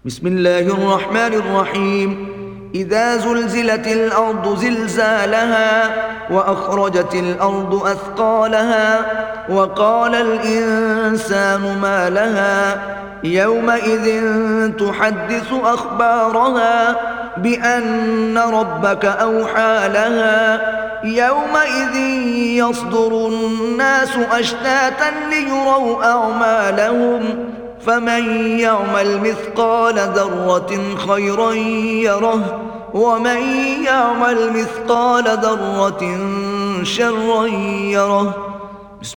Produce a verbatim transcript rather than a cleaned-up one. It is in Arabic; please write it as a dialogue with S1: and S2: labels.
S1: بسم الله الرحمن الرحيم. إذا زلزلت الأرض زلزالها وأخرجت الأرض أثقالها وقال الإنسان ما لها يومئذ تحدث أخبارها بأن ربك أوحى لها يومئذ يصدر الناس أشتاتا ليروا أعمالهم فمن يعمل مثقال ذرة خيرا يره ومن يعمل مثقال ذرة شرا يره